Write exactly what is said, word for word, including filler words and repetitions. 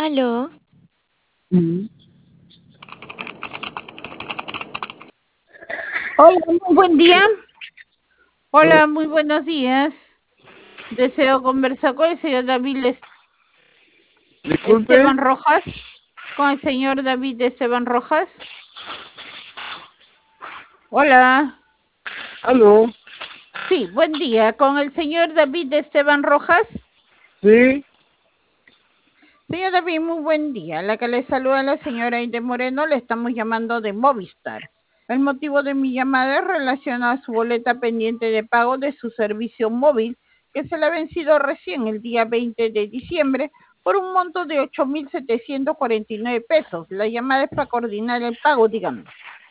Aló. Mm. Hola, muy buen día. Hola, Oh, muy buenos días. Deseo conversar con el señor David Es- disculpe. Esteban Rojas. Con el señor David Esteban Rojas. Hola. Aló. Sí, buen día. Con el señor David Esteban Rojas. Sí. Señor David, muy buen día. La que le saluda la señora Inde Moreno, le estamos llamando de Movistar. El motivo de mi llamada es relacionado a su boleta pendiente de pago de su servicio móvil, que se le ha vencido recién el día veinte de diciembre por un monto de ocho mil setecientos cuarenta y nueve pesos. La llamada es para coordinar el pago, dígame.